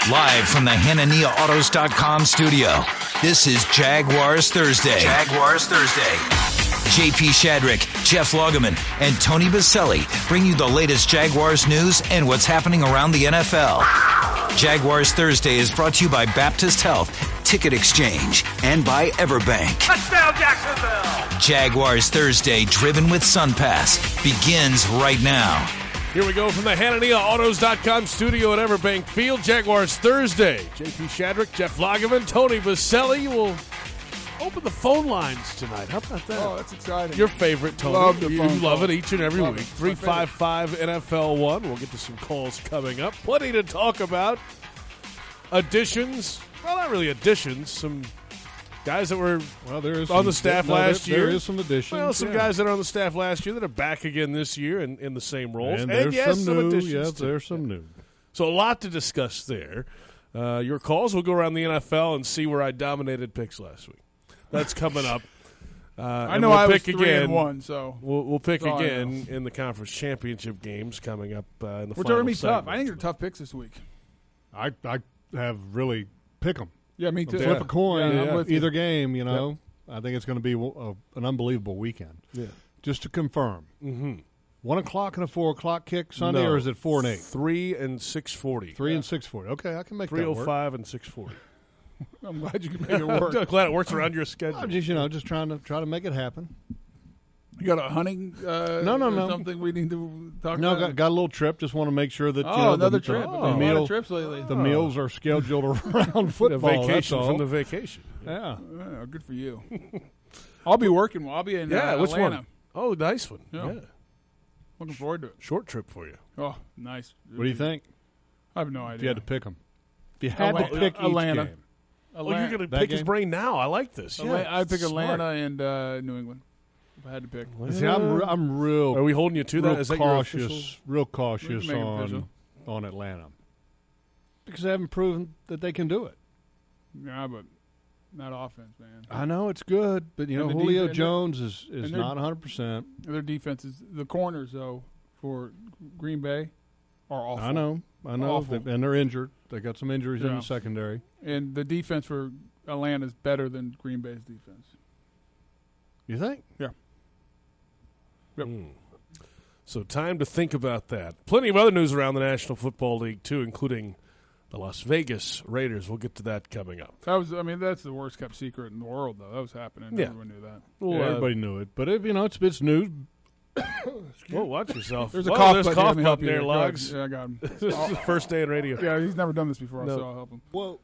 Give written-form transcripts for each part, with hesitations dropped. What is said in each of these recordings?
Live from the HananiaAutos.com studio, this is Jaguars Thursday. Jaguars Thursday. JP Shadrick, Jeff Lageman, and Tony Baselli bring you the latest Jaguars news and what's happening around the NFL. Jaguars Thursday is brought to you by Baptist Health, Ticket Exchange, and by Everbank. Touchdown, Jacksonville! Jaguars Thursday, driven with SunPass, begins right now. Here we go from the HananiaAutos.com studio at Everbank Field. Jaguars Thursday. JP Shadrick, Jeff Lageman, Tony Baselli will open the phone lines tonight. How about that? Oh, that's exciting. Your favorite, Tony. Love the you phone love call. it each and every Love week. it. It's my 355 NFL1. We'll get to some calls coming up. Plenty to talk about. Additions. Well, not really additions. Some guys that were on the staff last year. There is some additions. Well, some guys that are on the staff last year that are back again this year in the same roles. And there's yes, some new. additions. Yes, too. there's some new. So a lot to discuss there. Your calls, we'll go around the NFL and see where I dominated picks last week. That's coming up. I know we'll I was pick 3-1, so we'll pick that's all I again in the conference championship games coming up in the which final are going to be tough. segment. I think they're tough picks this week. I have really pick them. Yeah, me too. Flip a coin, Yeah, I'm with you. either game. You know, I think it's going to be an unbelievable weekend. Yeah. Just to confirm, 1 o'clock and a 4 o'clock kick Sunday, No. or is it 4 and 8? 3 and 640. 3 and 6:40. Okay, I can make that work. 305 and 640. I'm glad you can make it work. I'm glad it works around your schedule. I'm just trying to make it happen. You got a hunting No. or something we need to talk No, about? got a little trip. Just want to make sure that Another the trip. The, Been a lot meal, of trips lately. the meals are scheduled around A football. That's vacation all. from the vacation. Yeah. Oh, good for you. I'll be working. I'll be in Yeah, which Atlanta. one? Oh, nice one. Yeah. Yeah. Looking forward to it. Short trip for you. Oh, nice. What do you think? I have no idea. If you had to pick them, if you had to pick Atlanta. each game, Oh, you're going to That pick his game? brain now. I like this. Yeah, I'd pick smart. Atlanta and New England if I had to pick. see, I'm real. Are we holding you to that? real Is that your official? cautious, real cautious We can make it official. on Atlanta because they haven't proven that they can do it. Yeah, but not offense, man. I know it's good, but And the Julio defense- Jones is and they're- not 100%. Their defense is the corners though for Green Bay are awful. I know, Awful. and they're injured. They got some injuries in Yeah. the secondary. And the defense for Atlanta is better than Green Bay's defense. You think? Yeah. Yep. So time to think about that. Plenty of other news around the National Football League, too, including the Las Vegas Raiders. We'll get to that coming up. That's the worst kept secret in the world, though. That was happening. Yeah. Everyone knew that. Well, Everybody knew it, but it's news. Whoa, watch yourself. There's a Whoa, cough there's button. cough Let me help button you there, here. Go ahead. Logs. Yeah, I got him. This is the first day in radio. Yeah, he's never done this before, No. so I'll help him. Well,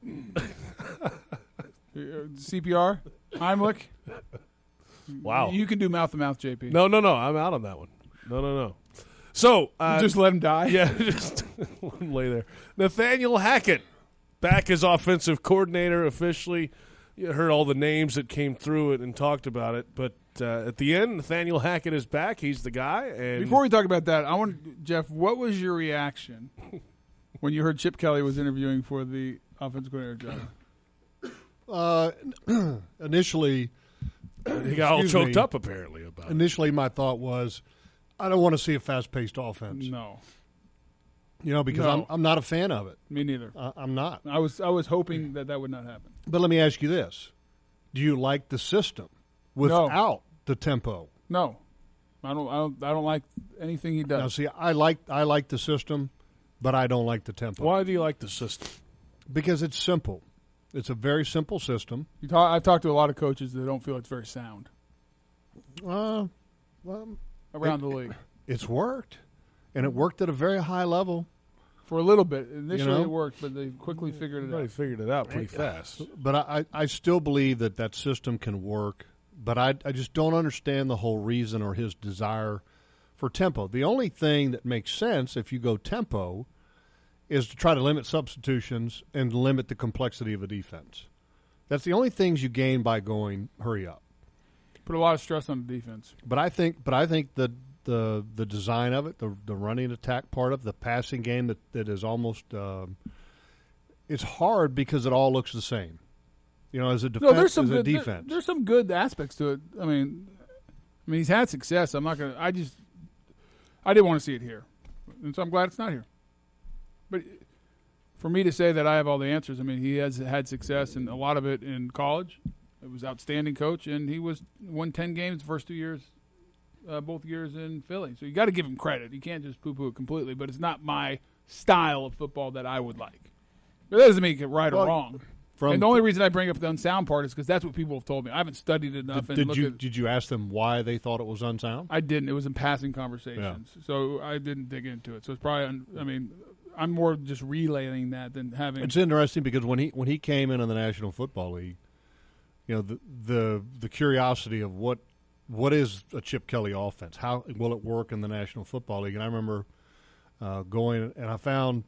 CPR? Heimlich? Wow. You can do mouth-to-mouth, JP. No. I'm out on that one. No. So, Just let him die? yeah, just let him lay there. Nathaniel Hackett, back as offensive coordinator officially. You heard all the names that came through it and talked about it, but at the end, Nathaniel Hackett is back. He's the guy. And Before we talk about that, I want Jeff, what was your reaction when you heard Chip Kelly was interviewing for the offensive coordinator job? initially, he got all excuse choked me. up apparently about it. initially my thought was, I don't want to see a fast-paced offense. No, Because No. I'm not a fan of it. me neither. I'm not. I was hoping that would not happen. But let me ask you this: do you like the system without the tempo? No, I don't like anything he Now, does. see, I like the system, but I don't like the tempo. Why do you like the system? Because it's simple. It's a very simple system. I've talked to a lot of coaches that don't feel it's very sound Well, around the league. it's worked, and it worked at a very high level. For a little bit. Initially know? it worked, but they quickly figured it Everybody out. figured it out pretty fast. But I still believe that system can work. But I just don't understand the whole reason or his desire for tempo. The only thing that makes sense if you go tempo is to try to limit substitutions and limit the complexity of a defense. That's the only things you gain by going hurry up. Put a lot of stress on the defense. But I think the design of it, the running attack part of the passing game that is almost it's hard because it all looks the same. As a defense, No, there's some as a good defense. there's some good aspects to it. I mean he's had success. I'm not gonna. I didn't want to see it here, and so I'm glad it's not here. But for me to say that I have all the answers, I mean, he has had success, and a lot of it in college. It was outstanding coach, and he won 10 games the first 2 years, both years in Philly. So you got to give him credit. You can't just poo-poo it completely, but it's not my style of football that I would like. But that doesn't make it right or wrong. And the only reason I bring up the unsound part is because that's what people have told me. I haven't studied it enough. Did you ask them why they thought it was unsound? I didn't. It was in passing conversations. Yeah. So I didn't dig into it. So it's probably, I'm more just relaying that than having. It's interesting because when he came into the National Football League, the curiosity of what is a Chip Kelly offense? How will it work in the National Football League? And I remember going and I found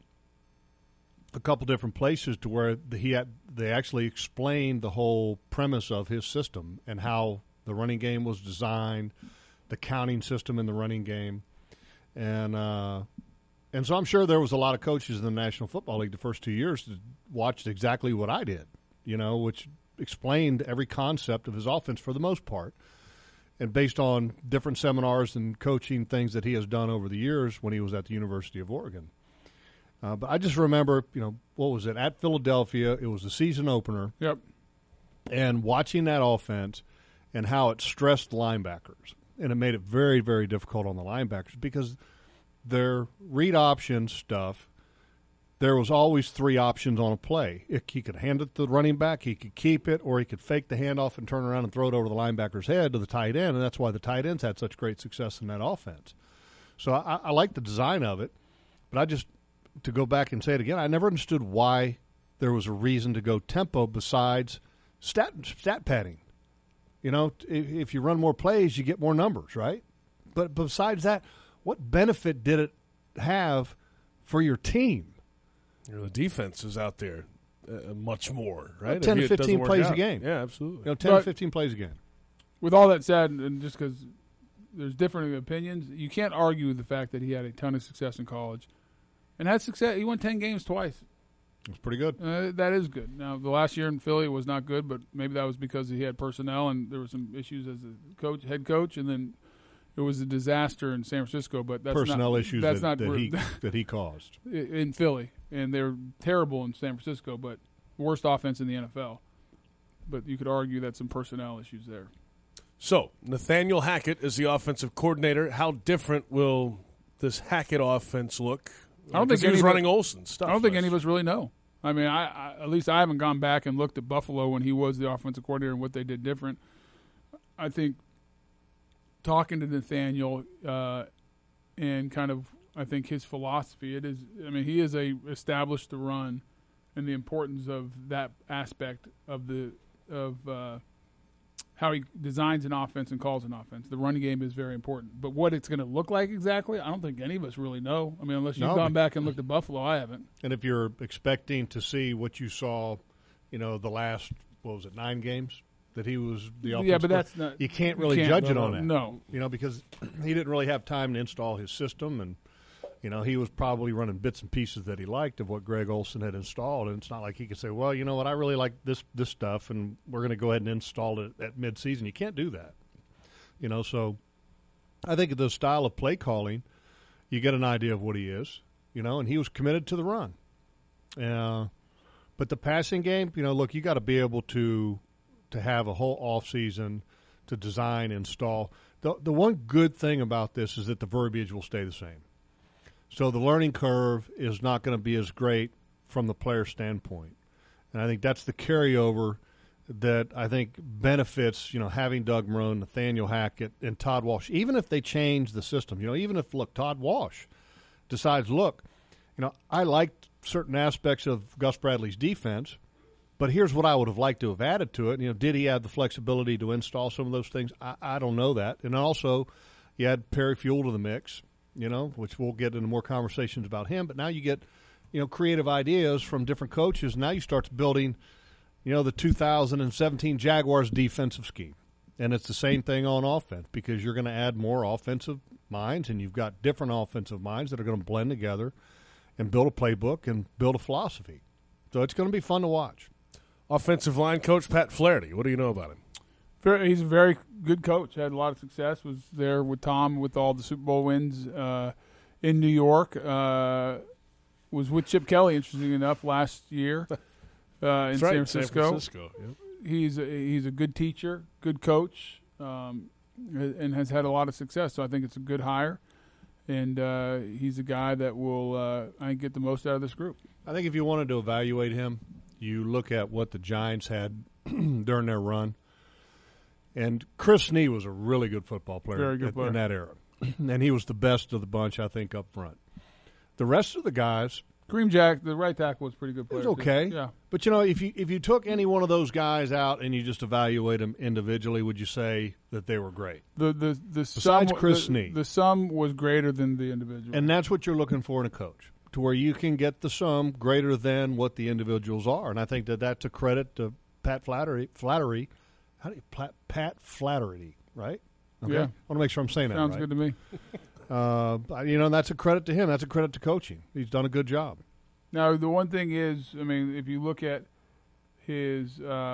a couple different places to where they actually explained the whole premise of his system and how the running game was designed, the counting system in the running game, and so I'm sure there was a lot of coaches in the National Football League the first 2 years that watched exactly what I did, which explained every concept of his offense for the most part, and based on different seminars and coaching things that he has done over the years when he was at the University of Oregon. But I just remember, what was it, at Philadelphia, it was the season opener. Yep. And watching that offense and how it stressed linebackers. And it made it very, very difficult on the linebackers because their read option stuff, there was always 3 options on a play. He could hand it to the running back, he could keep it, or he could fake the handoff and turn around and throw it over the linebacker's head to the tight end, and that's why the tight ends had such great success in that offense. So I like the design of it, but to go back and say it again, I never understood why there was a reason to go tempo besides stat padding. If you run more plays, you get more numbers, right? But besides that, what benefit did it have for your team? The defense is out there much more, right? 10 to 15 plays a game. Yeah, absolutely. 10 to 15 plays a game. With all that said, and just because there's different opinions, you can't argue with the fact that he had a ton of success in college. And had success. He won 10 games twice. That's pretty good. That is good. Now, the last year in Philly was not good, but maybe that was because he had personnel and there were some issues as a head coach, and then it was a disaster in San Francisco. But that's personnel not, issues that's that he caused in Philly, and they're terrible in San Francisco, but worst offense in the NFL. But you could argue that some personnel issues there. So Nathaniel Hackett is the offensive coordinator. How different will this Hackett offense look? I don't think he was running Olsen's stuff. I don't think any of us really know. I mean, I at least I haven't gone back and looked at Buffalo when he was the offensive coordinator and what they did different. I think talking to Nathaniel and kind of, I think his philosophy, it is. I mean, he is established the run and the importance of that aspect of how he designs an offense and calls an offense. The running game is very important. But what it's going to look like exactly, I don't think any of us really know. I mean, unless you've gone back and looked at Buffalo, I haven't. And if you're expecting to see what you saw, the last, 9 games that he was the offensive. Yeah, but that's not. You can't really judge it on that. No. Because he didn't really have time to install his system, and he was probably running bits and pieces that he liked of what Greg Olsen had installed, and it's not like he could say, well, you know what, I really like this stuff, and we're going to go ahead and install it at midseason. You can't do that. So I think the style of play calling, you get an idea of what he is, and he was committed to the run. But the passing game, look, you got to be able to have a whole offseason to design, install. The one good thing about this is that the verbiage will stay the same. So the learning curve is not going to be as great from the player standpoint. And I think that's the carryover that I think benefits, having Doug Marrone, Nathaniel Hackett, and Todd Walsh. Even if they change the system, even if, Todd Walsh decides, I liked certain aspects of Gus Bradley's defense, but here's what I would have liked to have added to it. Did he have the flexibility to install some of those things? I don't know that. And also, you add Perry Fuel to the mix, which we'll get into more conversations about him. But now you get, creative ideas from different coaches. Now you start building, the 2017 Jaguars defensive scheme. And it's the same thing on offense because you're going to add more offensive minds, and you've got different offensive minds that are going to blend together and build a playbook and build a philosophy. So it's going to be fun to watch. Offensive line coach Pat Flaherty. What do you know about him? He's a very good coach. Had a lot of success. Was there with Tom with all the Super Bowl wins in New York. was with Chip Kelly, interesting enough, last year in San Francisco. Yep. He's a good teacher, good coach, and has had a lot of success. So I think it's a good hire, and he's a guy that will I think get the most out of this group. I think if you wanted to evaluate him, you look at what the Giants had during their run. And Chris Snee was a really good football player, Very good player in that era. And he was the best of the bunch, I think, up front. The rest of the guys, Kareem Jack, the right tackle, was a pretty good it player. was okay. Too. Yeah. But, you know, if you took any one of those guys out and you just evaluate them individually, would you say that they were great? Besides Chris Snee. The sum was greater than the individual. And that's what you're looking for in a coach, to where you can get the sum greater than what the individuals are. And I think that that's a credit to Pat Flattery. Pat Flattery, right? Okay. Yeah. I want to make sure I'm saying Sounds that right. good to me. You know, that's a credit to him. That's a credit to coaching. He's done a good job. Now, the one thing is, I mean, if you look at his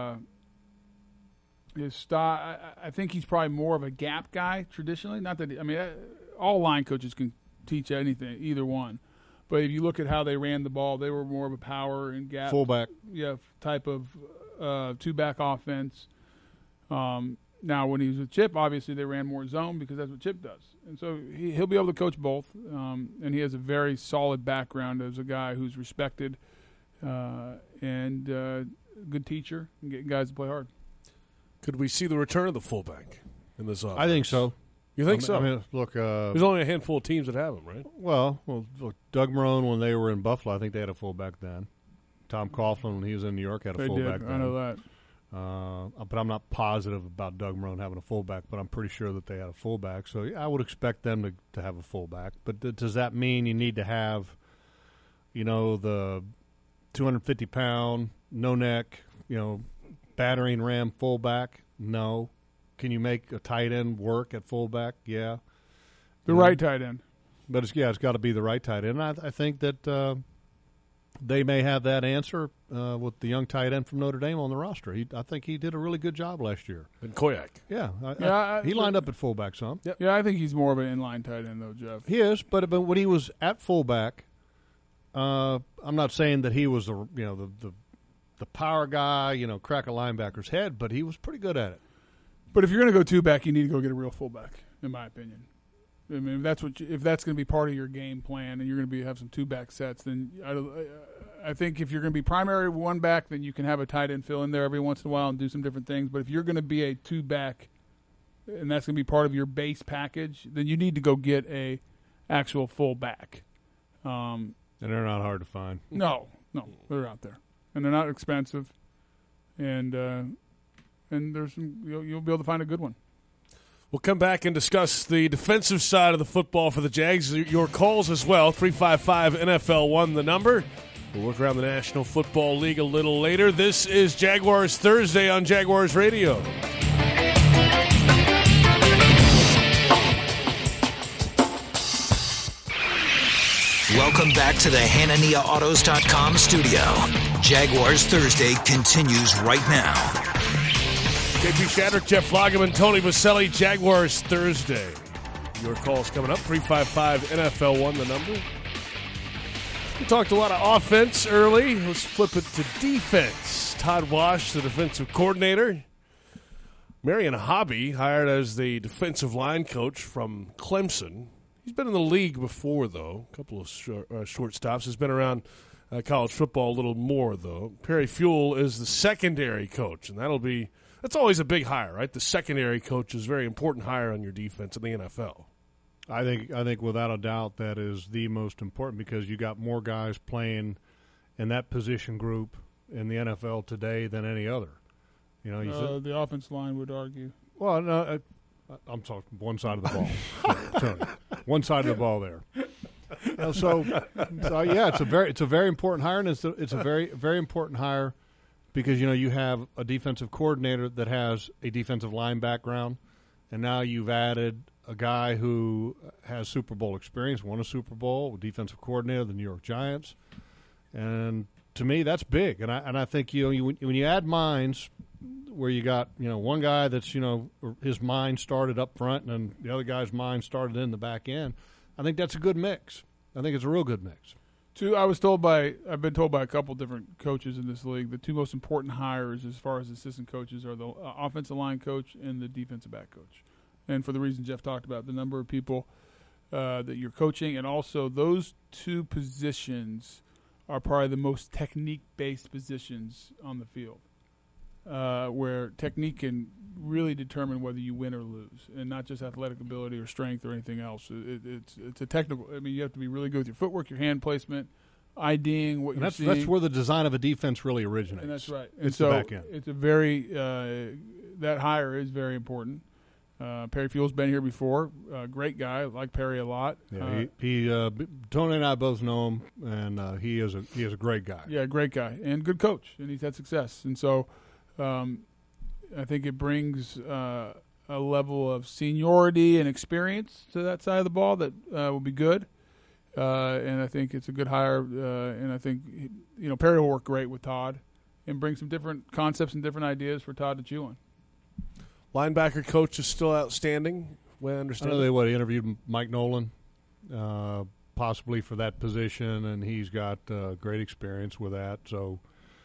style, I think he's probably more of a gap guy traditionally. Not that, I mean, all line coaches can teach anything, either one. But if you look at how they ran the ball, they were more of a power and gap. Fullback. Yeah, type of two-back offense. Now, when he was with Chip, obviously they ran more zone because that's what Chip does. And so he'll be able to coach both. And he has a very solid background as a guy who's respected and a good teacher and getting guys to play hard. Could we see the return of the fullback in this offense? I think so. You think so? I mean, look, there's only a handful of teams that have him, right? well, look, Doug Marrone, when they were in Buffalo, I think they had a fullback then. Tom Coughlin, when he was in New York, had a They fullback did. then. I know that. But I'm not positive about Doug Marrone having a fullback, but I'm pretty sure that they had a fullback. So yeah, I would expect them to have a fullback. But does that mean you need to have, you know, the 250-pound, no-neck, you know, battering ram fullback? No. Can you make a tight end work at fullback? Yeah. The right tight end. But it's got to be the right tight end. I think that they may have that answer with the young tight end from Notre Dame on the roster. I think he did a really good job last year. And Koyak. Yeah, he lined up at fullback some. Yep. Yeah, I think he's more of an inline tight end, though, Jeff. He is, but when he was at fullback, I'm not saying that he was the power guy, you know, crack a linebacker's head, but he was pretty good at it. But if you're going to go two-back, you need to go get a real fullback, in my opinion. I mean, if that's going to be part of your game plan and you're going to have some two-back sets, then I think if you're going to be primary one-back, then you can have a tight end fill in there every once in a while and do some different things. But if you're going to be a two-back and that's going to be part of your base package, then you need to go get a actual fullback. And they're not hard to find. No, they're out there. And they're not expensive. And there's you'll be able to find a good one. We'll come back and discuss the defensive side of the football for the Jags. Your calls as well, 355-NFL-1, the number. We'll work around the National Football League a little later. This is Jaguars Thursday on Jaguars Radio. Welcome back to the HananiaAutos.com studio. Jaguars Thursday continues right now. JP Shadrick, Jeff Lageman, Tony Baselli, Jaguars Thursday. Your calls coming up, 355-NFL-1, the number. We talked a lot of offense early. Let's flip it to defense. Todd Wash, the defensive coordinator. Marion Hobby, hired as the defensive line coach from Clemson. He's been in the league before, though. A couple of short stops. He's been around college football a little more, though. Perry Fewell is the secondary coach, and that's always a big hire, right? The secondary coach is a very important hire on your defense in the NFL. I think without a doubt that is the most important because you got more guys playing in that position group in the NFL today than any other. You know, the offensive line would argue. Well, no, I'm talking one side of the ball. Tony. One side of the ball there. So yeah, it's a very important hire, and it's a very very important hire because you have a defensive coordinator that has a defensive line background, and now you've added a guy who has Super Bowl experience, won a Super Bowl, defensive coordinator of the New York Giants, and to me that's big. And I think when you add minds where you got one guy that's his mind started up front and the other guy's mind started in the back end, I think that's a good mix. I think it's a real good mix. I've been told by a couple different coaches in this league, the two most important hires as far as assistant coaches are the offensive line coach and the defensive back coach. And for the reason Jeff talked about, the number of people that you're coaching, and also those two positions are probably the most technique-based positions on the field, where technique can really determine whether you win or lose, and not just athletic ability or strength or anything else. It's a technical. I mean, you have to be really good with your footwork, your hand placement, IDing what you're seeing. That's where the design of a defense really originates. And that's right. It's so the back end. It's a very that hire is very important. Perry Fuel's been here before. Great guy. I like Perry a lot. Yeah, Tony and I both know him, and he is a great guy. Yeah, great guy and good coach, and he's had success. And so, I think it brings a level of seniority and experience to that side of the ball that will be good. And I think it's a good hire. And I think Perry will work great with Todd and bring some different concepts and different ideas for Todd to chew on. Linebacker coach is still outstanding. Well, I I understand. know they interviewed Mike Nolan, possibly for that position, and he's got great experience with that. So,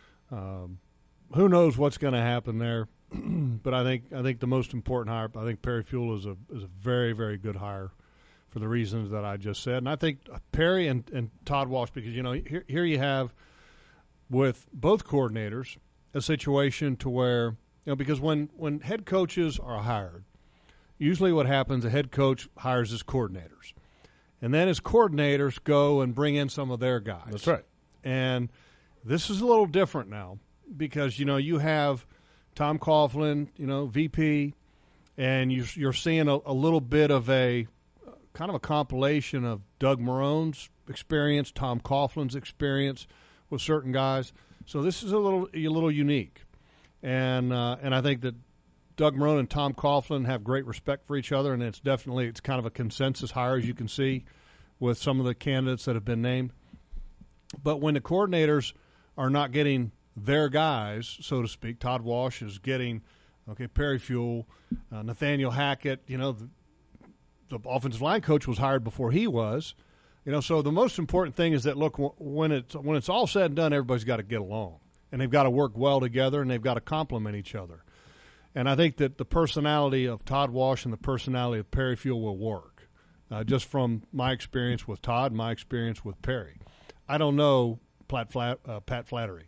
who knows what's going to happen there? But I think the most important hire. I think Perry Fuel is a very, very good hire for the reasons that I just said. And I think Perry and Todd Walsh, because here you have with both coordinators a situation to where. Because when head coaches are hired, usually what happens, a head coach hires his coordinators. And then his coordinators go and bring in some of their guys. That's right. And this is a little different now because, you have Tom Coughlin, VP, and you're seeing a little bit of a kind of a compilation of Doug Marone's experience, Tom Coughlin's experience with certain guys. So this is a little unique. And I think that Doug Marrone and Tom Coughlin have great respect for each other, and it's kind of a consensus hire, as you can see, with some of the candidates that have been named. But when the coordinators are not getting their guys, so to speak, Todd Walsh is getting, Perry Fuel, Nathaniel Hackett, the offensive line coach was hired before he was. So the most important thing is that, look, when it's all said and done, everybody's got to get along. And they've got to work well together, and they've got to complement each other. And I think that the personality of Todd Walsh and the personality of Perry Fuel will work, just from my experience with Todd, my experience with Perry. I don't know Pat Flattery.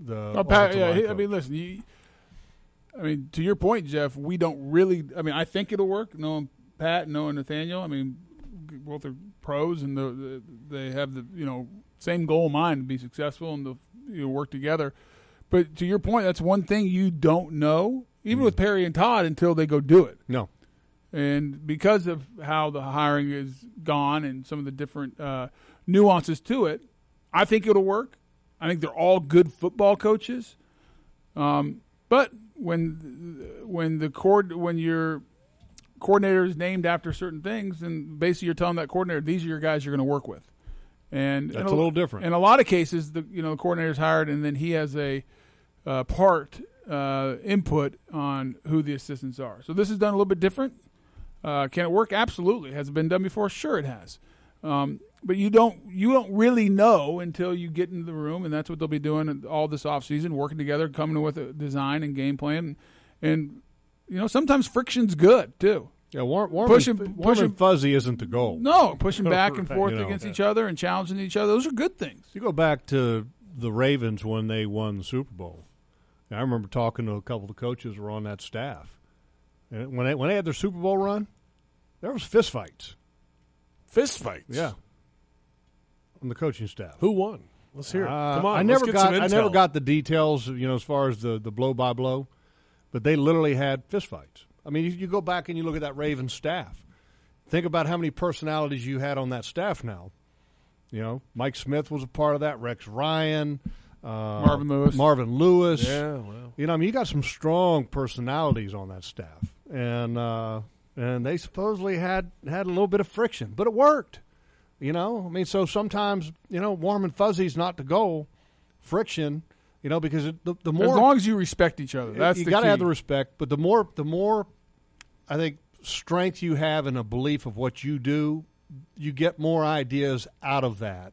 Listen, to your point, Jeff, we don't really – I think it'll work, knowing Pat, knowing Nathaniel. Both are pros, and they have the same goal in mind to be successful and to work together. But to your point, that's one thing you don't know, even with Perry and Todd, until they go do it. No. And because of how the hiring is gone and some of the different nuances to it, I think it'll work. I think they're all good football coaches. But when your coordinator is named after certain things, and basically you're telling that coordinator, these are your guys you're going to work with. And that's a little different. In a lot of cases, the coordinator's hired, and then he has a input on who the assistants are. So this is done a little bit different. Can it work? Absolutely. Has it been done before? Sure, it has. But you don't really know until you get into the room, and that's what they'll be doing all this offseason, working together, coming with a design and game plan. And sometimes friction's good too. Yeah, warm and fuzzy isn't the goal. No, pushing back and forth against each other and challenging each other. Those are good things. You go back to the Ravens when they won the Super Bowl. I remember talking to a couple of the coaches who were on that staff. And when they had their Super Bowl run, there was fistfights. Fistfights? Yeah. On the coaching staff. Who won? Let's hear it. Come on, I never got the details, as far as the blow-by-blow, but they literally had fistfights. You go back and you look at that Ravens staff. Think about how many personalities you had on that staff now. Mike Smith was a part of that, Rex Ryan, Marvin Lewis. Yeah, well. You got some strong personalities on that staff. And they supposedly had a little bit of friction, but it worked. So sometimes, warm and fuzzy is not the goal. Friction, because the more, as long as you respect each other, that's you the got to key. have the respect. But the more, I think, strength you have in a belief of what you do, you get more ideas out of that,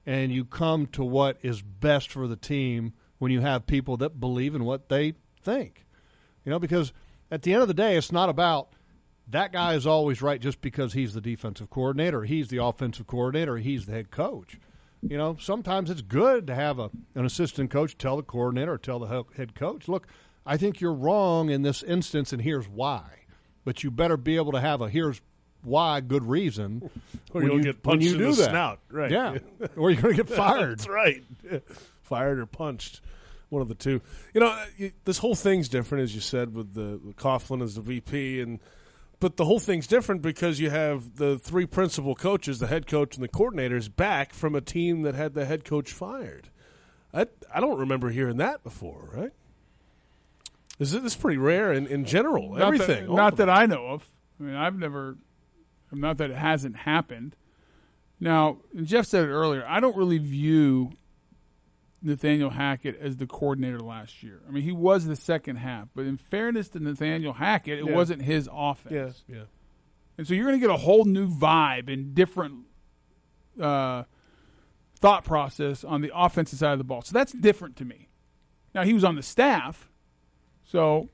and you come to what is best for the team when you have people that believe in what they think. Because at the end of the day, it's not about that guy is always right just because he's the defensive coordinator, or he's the offensive coordinator, or he's the head coach. Sometimes it's good to have an assistant coach tell the coordinator or tell the head coach, look, I think you're wrong in this instance, and here's why. But you better be able to have a here's why good reason. Or you'll get punched in the snout. Right. Yeah. Or you're going to get fired. That's right. Fired or punched. One of the two. This whole thing's different, as you said, with the Coughlin as the VP, but the whole thing's different because you have the three principal coaches, the head coach and the coordinators, back from a team that had the head coach fired. I don't remember hearing that before, right? This is pretty rare in general. Everything. Not that I know of. I mean, not that it hasn't happened. Now, and Jeff said it earlier, I don't really view Nathaniel Hackett as the coordinator last year. I mean, he was the second half, but in fairness to Nathaniel Hackett, it wasn't his offense. Yeah. And so you're going to get a whole new vibe and different thought process on the offensive side of the ball. So that's different to me. Now, he was on the staff, so,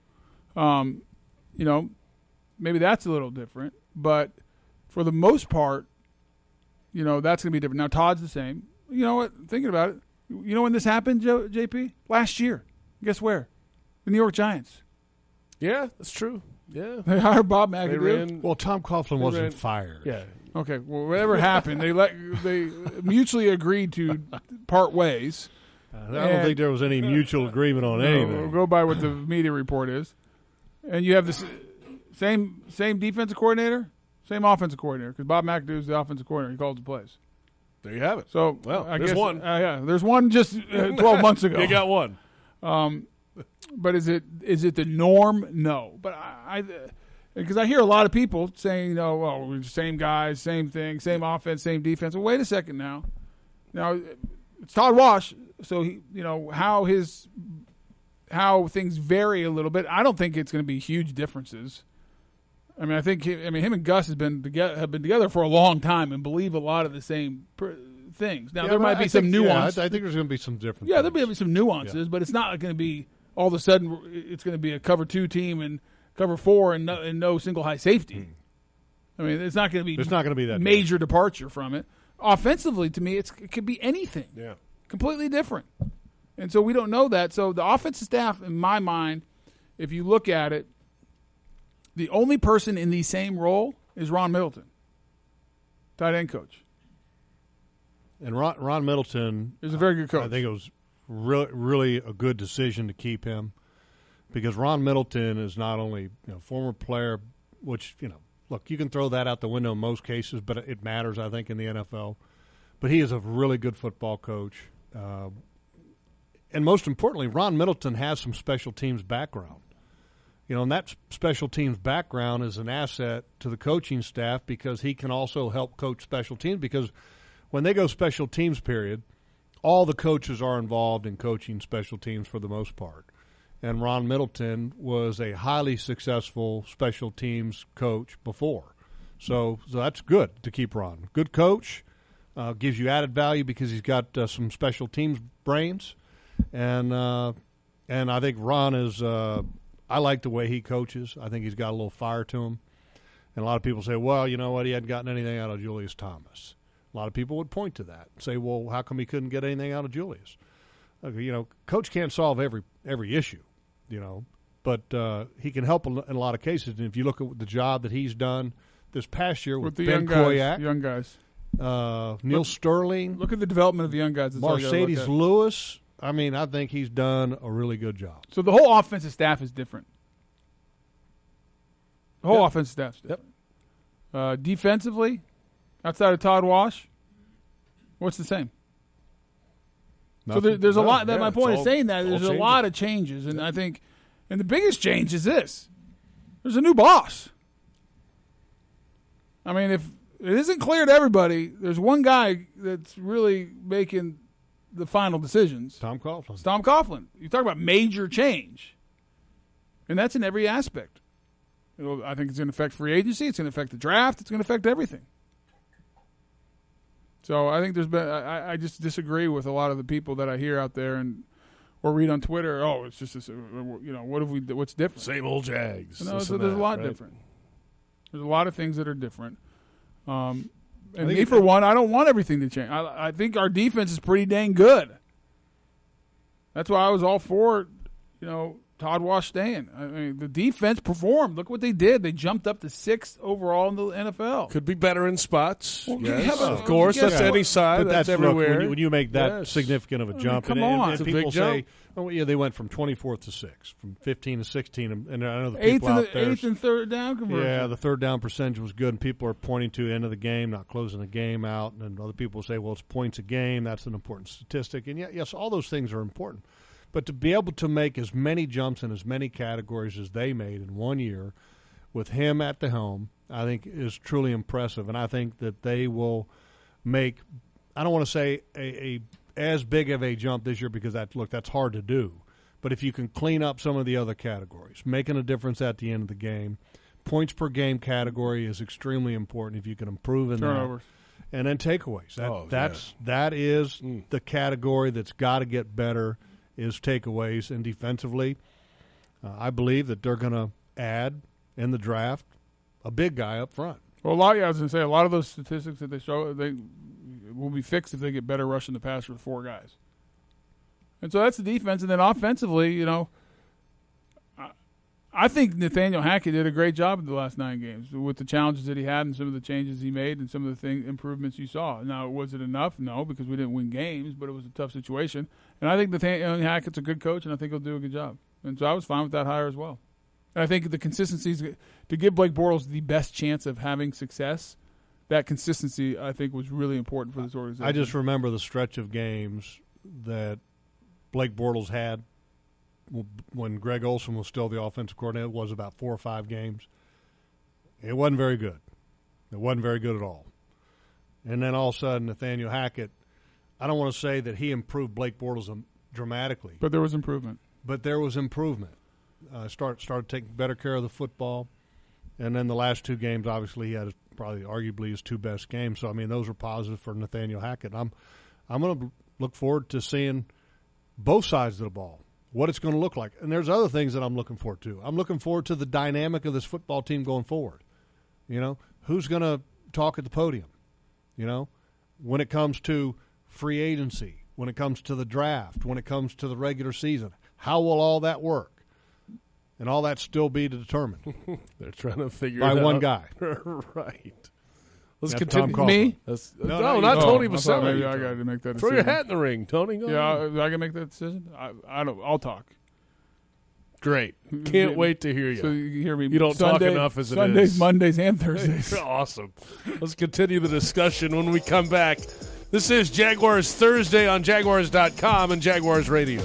maybe that's a little different. But for the most part, that's going to be different. Now, Todd's the same. You know what? Thinking about it, you know when this happened, JP? Last year. Guess where? The New York Giants. Yeah, that's true. Yeah. They hired Bob McAdoo. Well, Tom Coughlin wasn't fired. Yeah. Okay. Well, whatever happened, they mutually agreed to part ways. I don't think there was any mutual agreement on anything. We'll go by what the media report is. And you have this same defensive coordinator, same offensive coordinator, because Bob McAdoo is the offensive coordinator. He calls the plays. There you have it. So, I guess, there's one. Yeah, there's one just 12 months ago. You got one. But is it the norm? No. But because I hear a lot of people saying, we're the same guys, same thing, same offense, same defense. Well, wait a second now. Now it's Todd Wash, so he, how things vary a little bit. I don't think it's going to be huge differences. I mean, him and Gus have been together for a long time and believe a lot of the same things. Now, there might be some nuance. I think there's going to be some different Yeah, there'll be some nuances, but it's not going to be all of a sudden it's going to be a cover 2 team and cover 4 and no single high safety. I mean, it's not going to be that major departure from it. Offensively, to me, it could be anything. Yeah. Completely different. And so we don't know that. So the offensive staff, in my mind, if you look at it, the only person in the same role is Ron Middleton, tight end coach. And Ron Middleton is a very good coach. I think it was really a good decision to keep him because Ron Middleton is not only former player, which look, you can throw that out the window in most cases, but it matters, I think, in the NFL. But he is a really good football coach. And most importantly, Ron Middleton has some special teams background. And that special teams background is an asset to the coaching staff because he can also help coach special teams because when they go special teams period, all the coaches are involved in coaching special teams for the most part. And Ron Middleton was a highly successful special teams coach before. So that's good to keep Ron. Good coach, gives you added value because he's got some special teams brains. And I think Ron is I like the way he coaches. I think he's got a little fire to him. And a lot of people say, well, you know what, he hadn't gotten anything out of Julius Thomas. A lot of people would point to that and say, well, how come he couldn't get anything out of Julius? Coach can't solve every issue, but he can help in a lot of cases. And if you look at the job that he's done this past year with the Ben Koyak, young guys, Neil Sterling. Look at the development of the young guys. Mercedes Lewis. I mean, I think he's done a really good job. So the whole offensive staff is different. The whole offensive staff is different. Defensively, outside of Todd Wash, what's the same? Nothing. So there's a lot. My point is is saying that there's a lot of changes, and I think, and the biggest change is this: there's a new boss. I mean, if it isn't clear to everybody, there's one guy that's really making the final decisions. Tom Coughlin. It's Tom Coughlin. You talk about major change, and that's in every aspect. I think it's going to affect free agency. It's going to affect the draft. It's going to affect everything. So I think there's been. I just disagree with a lot of the people that I hear out there and or read on Twitter. Oh, it's just this, what have we? What's different? Same old Jags. No, so there's a lot different. There's a lot of things that are different. And me, for one, I don't want everything to change. I think our defense is pretty dang good. That's why I was all for, Todd Wash staying. I mean, the defense performed. Look what they did. They jumped up to 6th overall in the NFL. Could be better in spots. Well, yes, yeah, of course. That's any side. But that's look, everywhere. when you make that significant of a jump, come on. and It's a people big say, jump. "Oh, yeah, they went from 24th to 6th, from 15 to 16," and I know the Eighth people and out there. eighth and third down conversion. Yeah, the third down percentage was good, and people are pointing to end of the game, not closing the game out, and then other people say, well, it's points a game. That's an important statistic. And yes, all those things are important. But to be able to make as many jumps in as many categories as they made in 1 year with him at the helm, I think is truly impressive. And I think that they will make, I don't want to say a as big of a jump this year because that's hard to do. But if you can clean up some of the other categories, making a difference at the end of the game, points per game category is extremely important if you can improve in Turnovers. that. And then takeaways. That is the category that's got to get better is takeaways. And defensively, I believe that they're going to add in the draft a big guy up front. Well, I was going to say, a lot of those statistics that they show, they will be fixed if they get better rushing the passer with 4 guys. And so that's the defense. And then offensively, I think Nathaniel Hackett did a great job in the last 9 games with the challenges that he had and some of the changes he made and some of the improvements you saw. Now, was it enough? No, because we didn't win games, but it was a tough situation. And I think Nathaniel Hackett's a good coach, and I think he'll do a good job. And so I was fine with that hire as well. And I think the consistency to give Blake Bortles the best chance of having success, that consistency, I think, was really important for this organization. I just remember the stretch of games that Blake Bortles had when Greg Olson was still the offensive coordinator. It was about 4 or 5 games. It wasn't very good. It wasn't very good at all. And then all of a sudden, Nathaniel Hackett, I don't want to say that he improved Blake Bortles dramatically. But there was improvement. But there was improvement. Started taking better care of the football. And then the last 2 games, obviously, he had probably arguably his 2 best games. So, I mean, those were positive for Nathaniel Hackett. I'm going to look forward to seeing both sides of the ball, what it's going to look like. And there's other things that I'm looking forward to. I'm looking forward to the dynamic of this football team going forward. Who's going to talk at the podium? When it comes to free agency, when it comes to the draft, when it comes to the regular season, how will all that work? And all that still be determined. They're trying to figure by it out. one guy. Right. Let's That's continue. Tom Me? No, not Tony I thought maybe Baselli. I got to make that decision. Throw your hat in the ring, Tony. Go Yeah, ahead. I can make that decision. I don't. I'll talk. Great. Can't wait to hear you. So you hear me. You don't talk enough as it Sundays, is. Mondays, and Thursdays. Awesome. Let's continue the discussion when we come back. This is Jaguars Thursday on Jaguars.com and Jaguars Radio.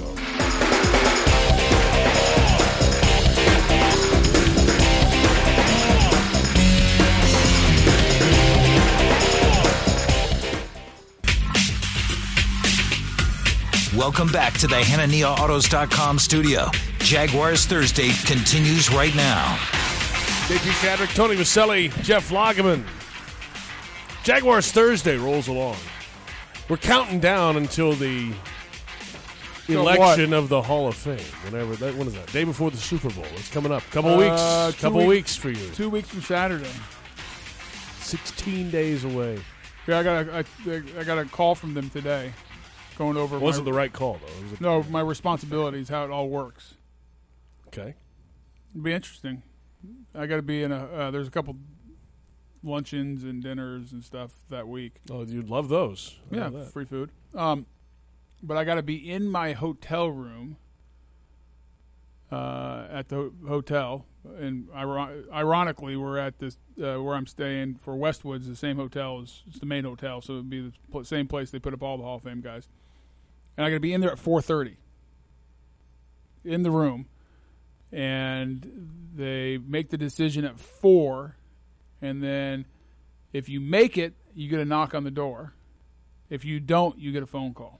Welcome back to the HananiahAutos.com studio. Jaguars Thursday continues right now. JP Shadrick, Tony Baselli, Jeff Lageman. Jaguars Thursday rolls along. We're counting down until the election of the Hall of Fame. When is that? Day before the Super Bowl. It's coming up. Couple weeks for you. 2 weeks from Saturday. 16 days away. Yeah, I got a call from them today. Going over. Wasn't the right call though. My responsibilities, how it all works. Okay. It'll be interesting. I got to be in there's a couple luncheons and dinners and stuff that week. Oh, you'd love those. I Yeah, know that. free food. But I got to be in my hotel room at the hotel, and ironically, we're at this where I'm staying for Westwood's, the same hotel as it's the main hotel, so it'd be the same place they put up all the Hall of Fame guys. And I got to be in there at 4:30 in the room, and they make the decision at 4, and then if you make it, you get a knock on the door. If you don't, you get a phone call.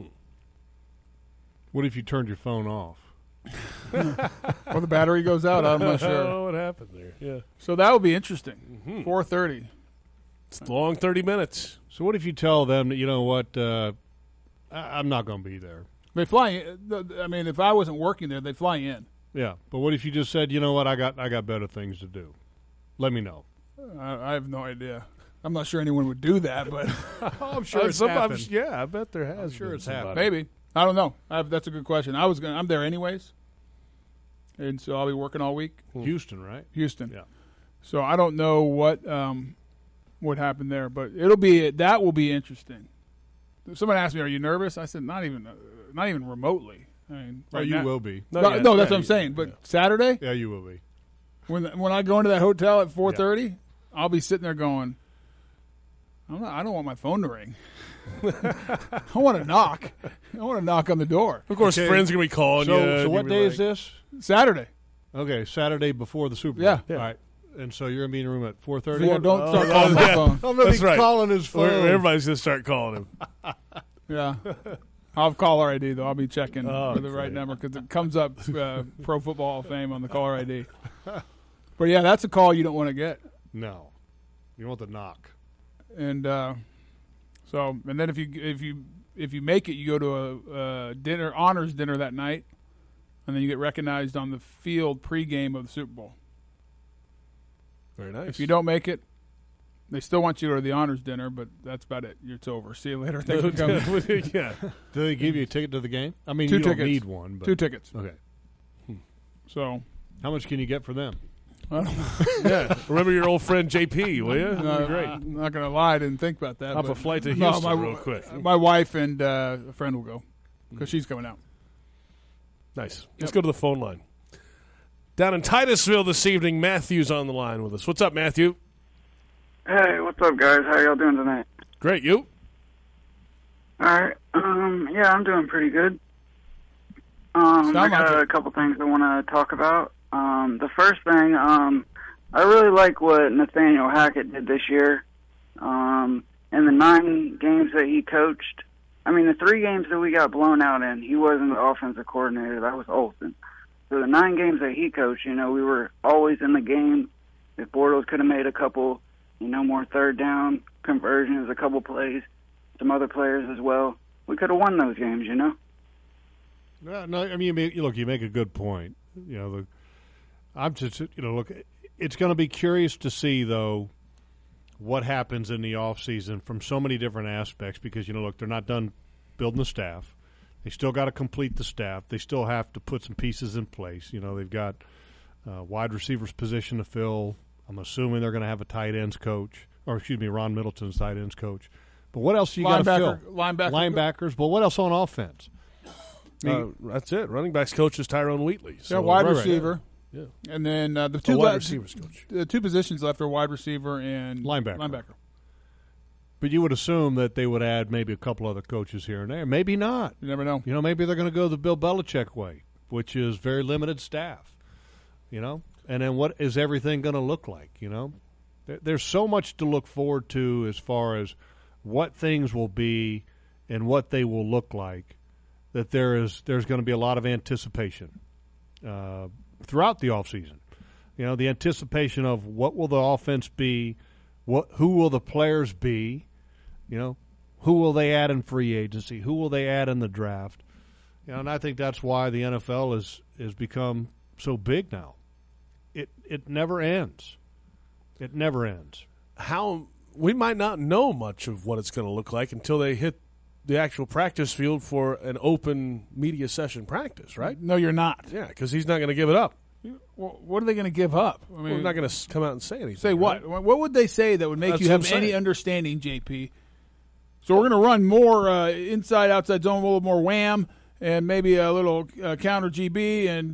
What if you turned your phone off? Or the battery goes out. I'm not sure. Oh, what happened there? Yeah. So that would be interesting. 4:30. It's a long 30 minutes. So what if you tell them that, you know what, I'm not going to be there? They fly. I mean, if I wasn't working there, they'd fly in. Yeah, but what if you just said, you know what, I got better things to do? Let me know. I have no idea. I'm not sure anyone would do that, but I'm sure it's happened. Yeah, I bet there has. I'm sure been it's somebody. happened. maybe. I don't know. That's a good question. I'm there anyways, and so I'll be working all week. Houston, right? Houston. Yeah. So I don't know what happened there, but that will be interesting. Someone asked me, "Are you nervous?" I said, "Not even remotely." I mean, Oh, right you now- will be. No, yeah, that's yeah, what I'm saying. But Saturday, Yeah, you will be. when I go into that hotel at 4:30, I'll be sitting there going, I don't want my phone to ring. I want to knock. I want to knock on the door. Of course, Okay. friends are going to be calling you. So and what you'll be day like, is this? Saturday. Okay, Saturday before the Super Bowl. Yeah. Yeah. All right. And so you're going to be in the room at 4:30? Yeah, don't start calling my phone. I'm going to That's be right. calling his phone. Everybody's going to start calling him. Yeah. I'll have caller ID, though. I'll be checking Oh, for the right great. number because it comes up Pro Football Hall of Fame on the caller ID. But, yeah, that's a call you don't want to get. No. You want the knock. And and then if you make it, you go to a dinner, honors dinner that night, and then you get recognized on the field pregame of the Super Bowl. Very nice. If you don't make it, they still want you to go to the honors dinner, but that's about it. It's over. See you later. Thanks for coming. yeah. Do they give you a ticket to the game? I mean, Two you tickets. don't need one. But 2 tickets. Okay. So, How much can you get for them? Yeah. Remember your old friend JP, will you? That'd be great. I'm not going to lie. I didn't think about that. Up but- a flight to No, Houston real quick. My wife and a friend will go because she's coming out. Nice. Let's go to the phone line. Down in Titusville this evening, Matthew's on the line with us. What's up, Matthew? Hey, what's up, guys? How y'all doing tonight? Great. You? All right. Yeah, I'm doing pretty good. I Sound like got it. a couple things I want to talk about. The first thing, I really like what Nathaniel Hackett did this year. In the 9 games that he coached, I mean, the 3 games that we got blown out in, he wasn't the offensive coordinator. That was Olsen. So the 9 games that he coached, we were always in the game. If Bortles could have made a couple, more third down conversions, a couple plays, some other players as well, we could have won those games, No, I mean, you make a good point. I'm just, look, it's going to be curious to see, though, what happens in the offseason from so many different aspects because, look, they're not done building the staff. They still got to complete the staff. They still have to put some pieces in place. They've got wide receivers position to fill. I'm assuming they're going to have a tight ends coach, Ron Middleton's tight ends coach. But what else you got to fill? Linebackers. But what else on offense? That's it. Running backs coach is Tyrone Wheatley. Yeah, So, wide right, receiver. Yeah. And then the The two wide receivers coach. The 2 positions left are wide receiver and Linebacker. But you would assume that they would add maybe a couple other coaches here and there. Maybe not. You never know. Maybe they're going to go the Bill Belichick way, which is very limited staff. And then what is everything going to look like? There's so much to look forward to as far as what things will be and what they will look like. That there's going to be a lot of anticipation throughout the offseason. The anticipation of what will the offense be, who will the players be, who will they add in free agency, who will they add in the draft. And I think that's why the NFL has become so big now. It never ends. It never ends. We might not know much of what it's going to look like until they hit the actual practice field for an open media session practice, right? No, you're not. Yeah, because he's not going to give it up. Well, what are they going to give up? I mean, We're not going to come out and say anything. say what? right? What would they say that would make That's you what have I'm any saying. understanding, JP? So we're going to run more inside, outside zone, a little more wham, and maybe a little counter GB, and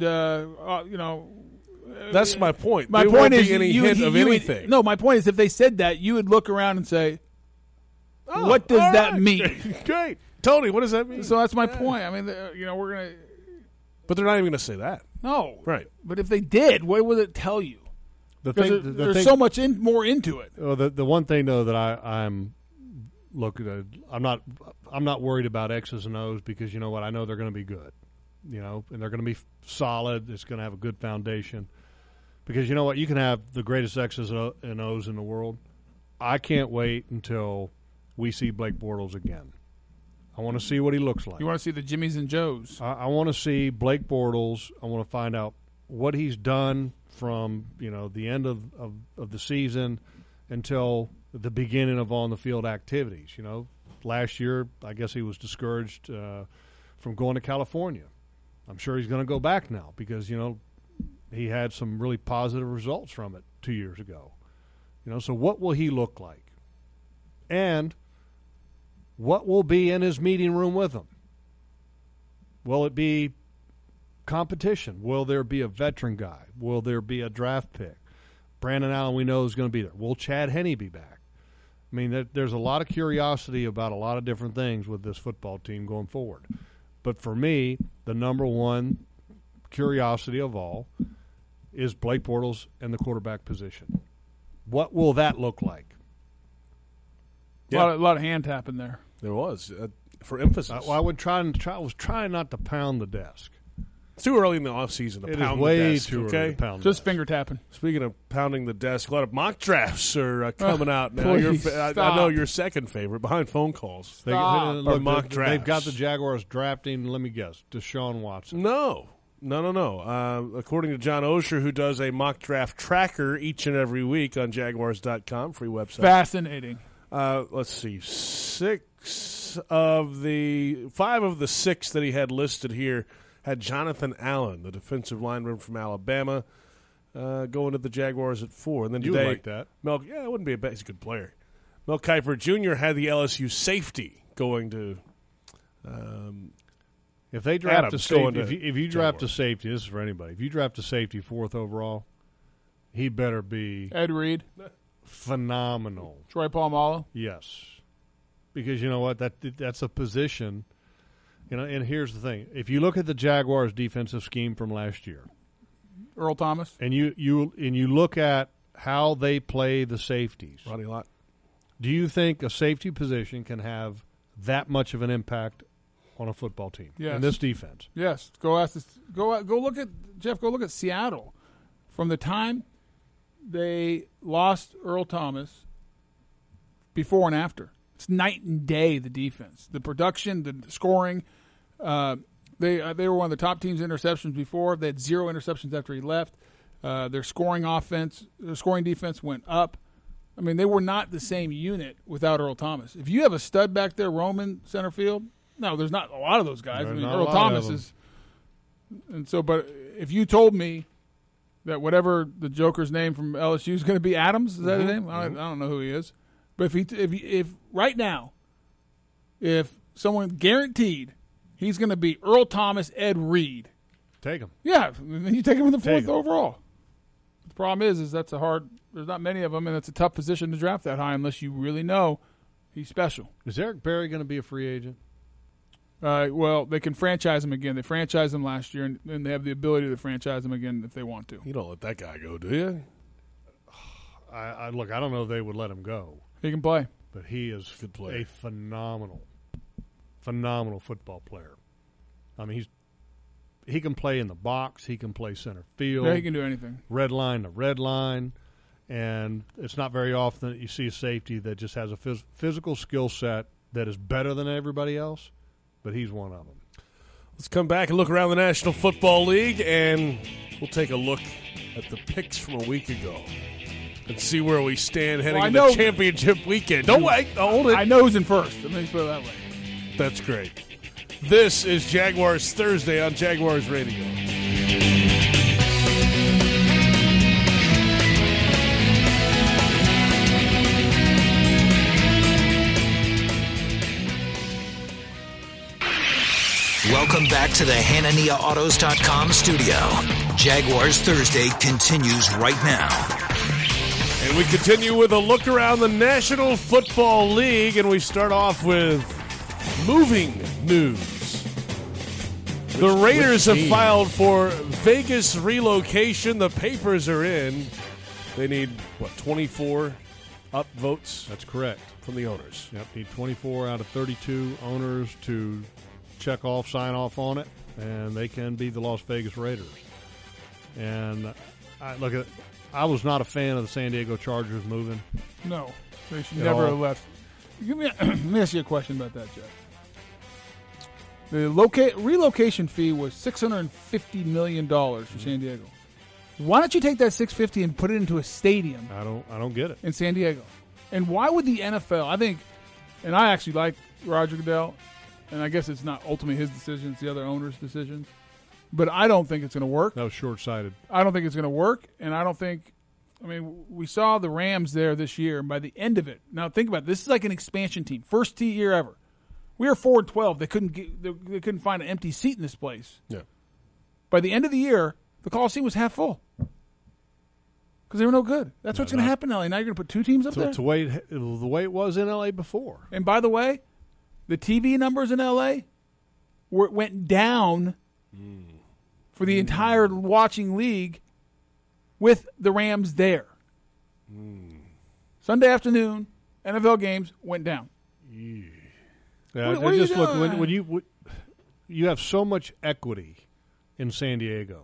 That's my point. my there point won't is be any hint of anything. No, my point is if they said that, you would look around and say, "What does all that right. mean?" Great, Tony. What does that mean? So that's my point. I mean, we're going to But they're not even going to say that, no, right? But if they did, what would it tell you? Because there's so much more into it. Well, the one thing though that I'm not worried about X's and O's because you know what, I know they're going to be good, and they're going to be solid. It's going to have a good foundation because you know what, you can have the greatest X's and O's in the world, I can't wait until we see Blake Bortles again. I want to see what he looks like. You want to see the Jimmies and Joes. I want to see Blake Bortles. I want to find out what he's done from the end of the season until the beginning of on-the-field activities. Last year, I guess he was discouraged from going to California. I'm sure he's going to go back now because, he had some really positive results from it 2 years ago. So what will he look like? And what will be in his meeting room with him? Will it be competition? Will there be a veteran guy? Will there be a draft pick? Brandon Allen we know is going to be there. Will Chad Henne be back? I mean, there's a lot of curiosity about a lot of different things with this football team going forward. But for me, the number one curiosity of all is Blake Bortles and the quarterback position. What will that look like? Yeah. A lot of hand tapping there. There was for emphasis. I was trying not to pound the desk. It's too early in the offseason to It pound is way the desk. too okay? early to pound the Just desk. finger tapping. Speaking of pounding the desk, a lot of mock drafts are coming out now. Please I stop. know your second favorite behind phone calls. Stop. Or mock They've got drafts. the Jaguars drafting, let me guess, Deshaun Watson. No. According to John Osher, who does a mock draft tracker each and every week on Jaguars.com, free website. Fascinating. Let's see, 5 of the 6 that he had listed here had Jonathan Allen, the defensive lineman from Alabama, going to the Jaguars at 4. And then You would today, like that. it wouldn't be a bad. He's a good player. Mel Kiper Jr. had the LSU safety going to. If they draft Adams a safety, going to if you draft a Jaguars. safety, this is for anybody. If you draft a safety 4th overall, he better be Ed Reed, phenomenal. Troy Polamalu. Yes, because you know what, that's a position. And here's the thing: if you look at the Jaguars' defensive scheme from last year, Earl Thomas. and you look at how they play the safeties, Ronnie Lott. do you think a safety position can have that much of an impact on a football team Yes. in this defense? Yes. Go look at Jeff. Go look at Seattle. From the time they lost Earl Thomas, before and after, it's night and day. The defense, the production, the scoring. They were one of the top teams in interceptions before. They had 0 interceptions after he left. Their scoring defense went up. I mean, they were not the same unit without Earl Thomas. If you have a stud back there, Roman center field. No, there's not a lot of those guys. There's I mean, not a Earl lot Thomas of them. is. And so, but if you told me that whatever the Joker's name from LSU is going to be Adams, is that his name? I don't know who he is. But if right now, if someone guaranteed he's going to be Earl Thomas, Ed Reed, Take him. yeah, then you take him in the 4th Take him. overall. The problem is that's a hard. There's not many of them, and it's a tough position to draft that high unless you really know he's special. Is Eric Berry going to be a free agent? Well, they can franchise him again. They franchised him last year, and they have the ability to franchise him again if they want to. You don't let that guy go, do you? I don't know if they would let him go, He can play. but he is Good player. a phenomenal football player. I mean, he can play in the box. He can play center field. Yeah, he can do anything. Red line to red line. And it's not very often that you see a safety that just has a physical skill set that is better than everybody else, but he's one of them. Let's come back and look around the National Football League, and we'll take a look at the picks from a week ago and see where we stand heading Well, I into know- championship weekend. Don't wait. Hold it. I know who's in first. Let me put it that way. That's great. This is Jaguars Thursday on Jaguars Radio. Welcome back to the HananiaAutos.com studio. Jaguars Thursday continues right now. And we continue with a look around the National Football League, and we start off with moving news. The Raiders have filed for Vegas relocation. The papers are in. They need, 24 upvotes That's correct. from the owners. Yep, need 24 out of 32 owners to sign off on it, and they can be the Las Vegas Raiders. And I look at I was not a fan of the San Diego Chargers moving. No, they should At never all. have left. Let me ask you a question about that, Jeff. The relocation fee was $650 million for San Diego. Why don't you take that $650 and put it into a stadium I don't get it. in San Diego? And why would the NFL? I think, and I actually like Roger Goodell, and I guess it's not ultimately his decision; it's the other owners' decisions. But I don't think it's going to work. That was short-sighted. I don't think it's going to work, and I don't think. I mean, we saw the Rams there this year, and by the end of it, now think about it, this is like an expansion team, first year ever. We were 4-12. They couldn't find an empty seat in this place. Yeah. By the end of the year, the Coliseum was half full because they were no good. That's what's going to happen in LA. Now you're going to put two teams up there. It's the way it was in LA before. And by the way, the TV numbers in LA went down for the entire watching league with the Rams there. Sunday afternoon, NFL games went down. Yeah, What are you just look doing? when you have so much equity in San Diego.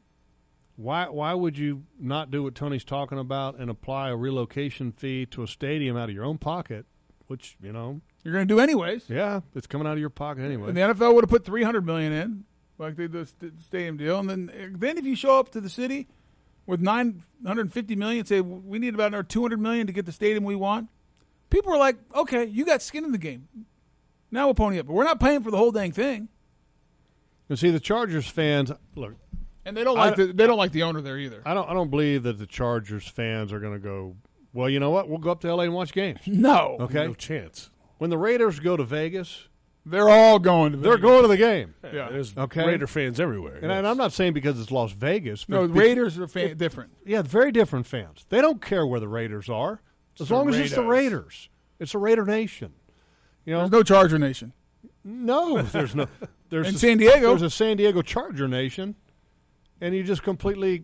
Why would you not do what Tony's talking about and apply a relocation fee to a stadium out of your own pocket, which, You're going to do anyways. yeah, it's coming out of your pocket anyway. And the NFL would have put $300 million in, like they did the stadium deal. And then if you show up to the city with $950 million, say we need about another $200 million to get the stadium we want, people are like, okay, you got skin in the game. Now we'll pony up, but we're not paying for the whole dang thing. And see, the Chargers fans look. And they don't like the owner there either. I don't believe that the Chargers fans are going to go. Well, you know what? We'll go up to LA and watch games. No, Okay. No chance. When the Raiders go to Vegas, they're all going to. they're Vegas. going to the game. Yeah. There's Okay. Raider fans everywhere. And I'm not saying because it's Las Vegas. But No, the Raiders are different. Yeah, very different fans. They don't care where the Raiders are, as the long as it's the Raiders. Raiders. It's a Raider nation. There's no Charger Nation. No, there's no. There's In San Diego. There's a San Diego Charger nation, and you just completely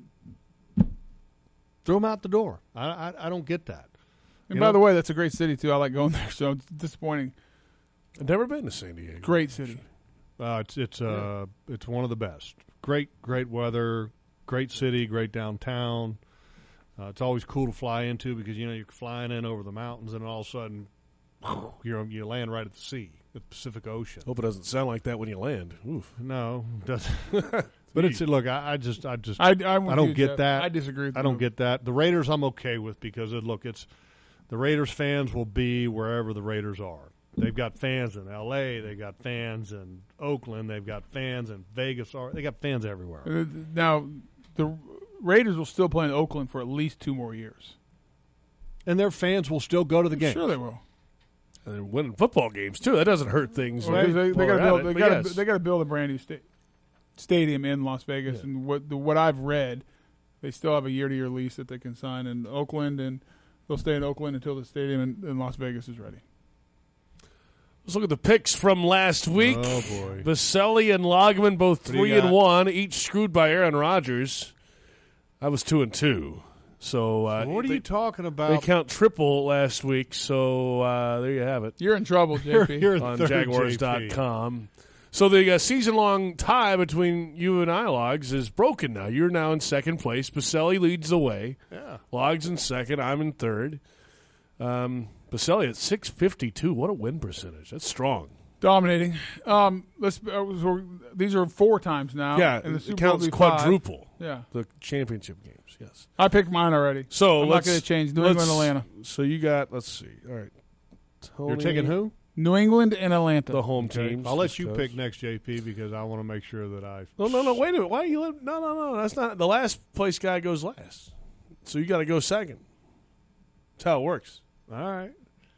threw them out the door. I don't get that. And by the way, that's a great city too. I like going there, so it's disappointing. I've never been to San Diego. Great city. It's one of the best. Great weather, great city, great downtown. It's always cool to fly into because you're flying in over the mountains, and all of a sudden you land right at the sea, the Pacific Ocean. Hope it doesn't sound like that when you land. Oof. No, it doesn't. But it's look. I don't with you, get Jeff. that. I disagree with I you. don't get that. The Raiders I'm okay with because it's the Raiders fans will be wherever the Raiders are. They've got fans in L.A. They've got fans in Oakland. They've got fans in Vegas. They got fans everywhere. Now, the Raiders will still play in Oakland for at least 2 more years. And their fans will still go to the game. Sure, they will. And they're winning football games too. That doesn't hurt things. Well, they while got to they're build. at They it, but got yes. They got to build a brand new stadium in Las Vegas. Yeah. And what I've read, they still have a year-to-year lease that they can sign in Oakland, and they'll stay in Oakland until the stadium in Las Vegas is ready. Let's look at the picks from last week. Oh boy, Baselli and Logman both do you 3-1, each screwed by Aaron Rodgers. I was 2-2. So what are you talking They about? count triple last week, so there you have it You're in trouble, JP. You're on third, Jaguars.com. So the season-long tie between you and Logs is broken now. You're now in second place. Baselli leads the way. Yeah. Logs in second. I'm in third. Baselli at 652. What a win percentage. That's strong. Dominating. These are 4 times now. Yeah, and the Super it Bowl counts will be 5. quadruple. Yeah. The championship games, yes. I picked mine already. So I'm not going to change. New England, Atlanta. So you got, let's see. All right. Tony, You're taking who? New England and Atlanta. The home Okay. teams. I'll let you discussed. pick next, JP, because I want to make sure that I. No, wait a minute. Why are you No. That's not. The last place guy goes last. So you got to go second. That's how it works. All right.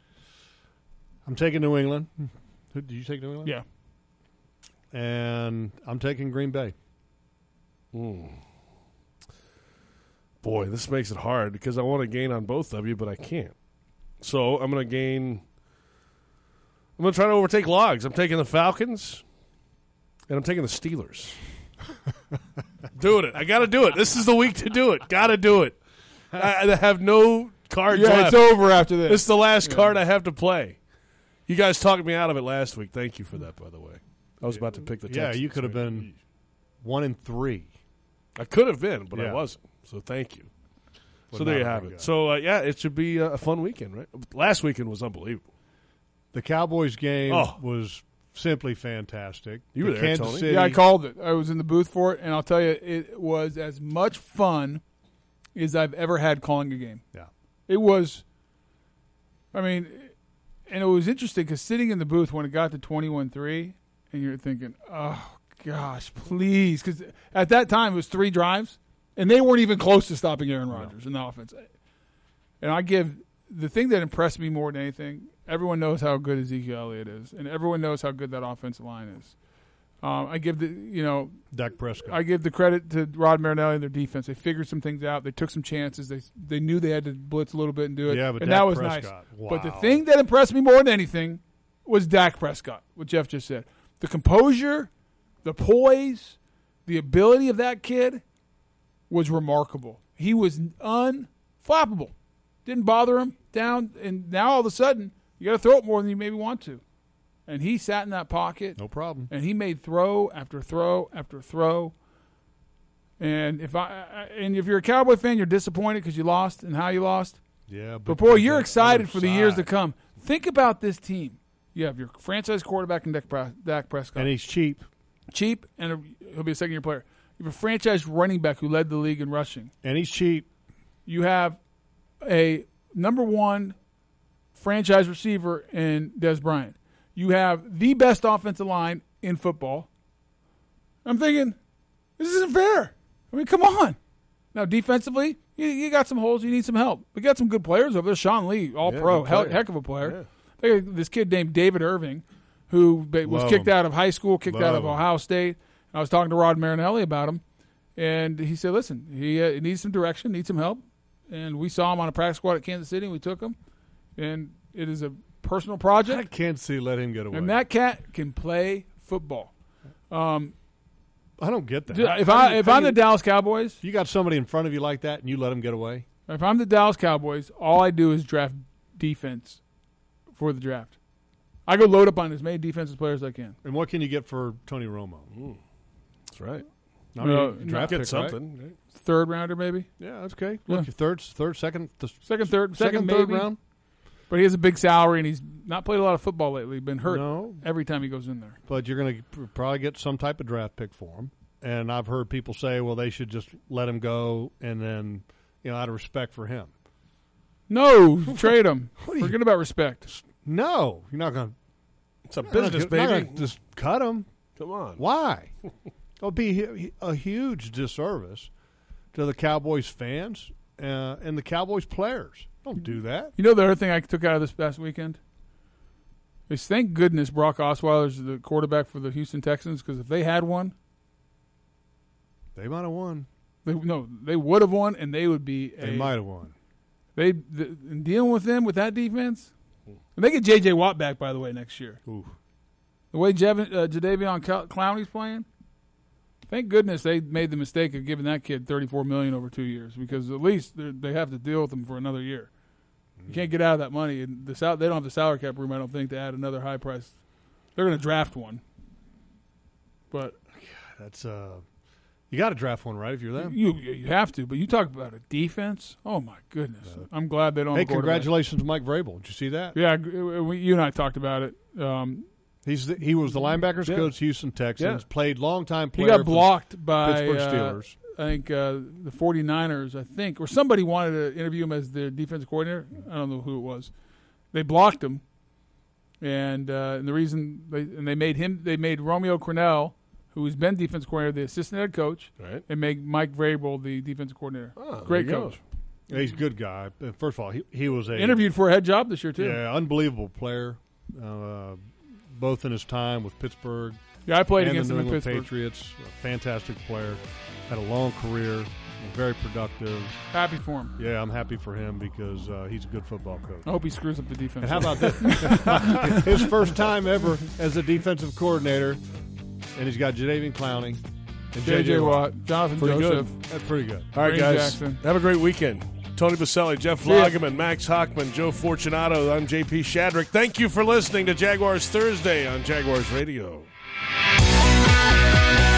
I'm taking New England. Did you take New England? Yeah. And I'm taking Green Bay. Boy, this makes it hard because I want to gain on both of you, but I can't. So I'm going to try to overtake Logs. I'm taking the Falcons, and I'm taking the Steelers. Doing it. I got to do it. This is the week to do it. Got to do it. I have no cards Yeah, left. it's over after this. This is the last card I have to play. You guys talked me out of it last week. Thank you for that, by the way. I was about to pick the Yeah, Texans. you could have been 1-3. I could have been, but I Yeah. wasn't. So thank you. So there you have it. So, it should be a fun weekend, right? Last weekend was unbelievable. The Cowboys game was simply fantastic. You were there, Kansas Tony. City, Yeah, I called it. I was in the booth for it, and I'll tell you, it was as much fun as I've ever had calling a game. Yeah. It was, and it was interesting because sitting in the booth when it got to 21-3, and you're thinking, oh, gosh, please. Because at that time, it was 3 drives, and they weren't even close to stopping Aaron Rodgers in the offense. And the thing that impressed me more than anything, everyone knows how good Ezekiel Elliott is, and everyone knows how good that offensive line is. I give Dak Prescott. I give the credit to Rod Marinelli and their defense. They figured some things out. They took some chances. They knew they had to blitz a little bit and do it. Yeah, but and Dak that was Prescott, nice. wow. But the thing that impressed me more than anything was Dak Prescott, what Jeff just said. The composure, the poise, the ability of that kid was remarkable. He was unflappable. Didn't bother him down, and now all of a sudden you got to throw it more than you maybe want to. And he sat in that pocket. No problem. And he made throw after throw after throw. And if you're a Cowboy fan, you're disappointed because you lost and how you lost. Yeah, But boy, you're excited for the years to come. Think about this team. You have your franchise quarterback in Dak Prescott. And he's cheap. Cheap, and he'll be a second-year player. You have a franchise running back who led the league in rushing. And he's cheap. You have a number 1 franchise receiver in Dez Bryant. You have the best offensive line in football. I'm thinking, this isn't fair. I mean, come on. Now, defensively, you got some holes. You need some help. We got some good players over there. Sean Lee, all-pro, heck of a player. Yeah. This kid named David Irving, who was kicked out of high school, kicked out of Ohio State. I was talking to Rod Marinelli about him, and he said, listen, he needs some direction, needs some help. And we saw him on a practice squad at Kansas City, and we took him. And it is a personal project. I can't see let him get away. And that cat can play football. I don't get that. If I'm the Dallas Cowboys, you got somebody in front of you like that, and you let him get away. If I'm the Dallas Cowboys, all I do is draft defense for the draft. I go load up on as many defensive players as I can. And what can you get for Tony Romo? That's right. I mean, draft Get pick, something. right? 3rd rounder, maybe. Yeah, that's okay. Yeah. Look, your second, Second, third maybe. round. But he has a big salary, and he's not played a lot of football lately. Been hurt No. every time he goes in there. But you're going to probably get some type of draft pick for him. And I've heard people say, well, they should just let him go, and then, out of respect for him. No, trade him. Forget about respect. No, you're not going to. It's a business, baby. Just cut him. Come on. Why? It'll be a huge disservice to the Cowboys fans and the Cowboys players. Don't do that. You know the other thing I took out of this past weekend? Is thank goodness Brock Osweiler's the quarterback for the Houston Texans, because if they had one, they might have won. They would have won, and they would be. They might have won. In dealing with them with that defense, and they get J.J. Watt back, by the way, next year. Ooh. The way Jadeveon Clowney's playing, thank goodness they made the mistake of giving that kid $34 million over 2 years, because at least they have to deal with him for another year. You can't get out of that money, and they don't have the salary cap room, I don't think, to add another high price. They're going to draft one, but that's you got to draft one, right? If you're them, you have to. But you talk about a defense. Oh my goodness! I'm glad they don't. Hey, have a quarterback. congratulations, to Mike Vrabel. Did you see that? Yeah, you and I talked about it. He was the linebackers coach, Houston Texans. Played longtime player. He got blocked by Pittsburgh Steelers. I think the 49ers, or somebody wanted to interview him as their defensive coordinator. I don't know who it was. They blocked him, and the reason they made Romeo Crennel, who's been defensive coordinator, the assistant head coach, right, and make Mike Vrabel the defensive coordinator. Oh, great coach. Yeah, he's a good guy. First of all, he was interviewed for a head job this year too. Yeah, unbelievable player. Both in his time with Pittsburgh. Yeah, I played and against the New him in England Pittsburgh. Patriots. A fantastic player. Had a long career. Very productive. Happy for him. Yeah, I'm happy for him because he's a good football coach. I hope he screws up the defense. And how about this? His first time ever as a defensive coordinator, and he's got Jadeveon Clowney and J.J. Watt, Jonathan pretty Joseph. Good. That's pretty good. All right, Ray guys. Jackson. Have a great weekend. Tony Baselli, Jeff Lageman, Max Hockman, Joe Fortunato. I'm JP Shadrick. Thank you for listening to Jaguars Thursday on Jaguars Radio.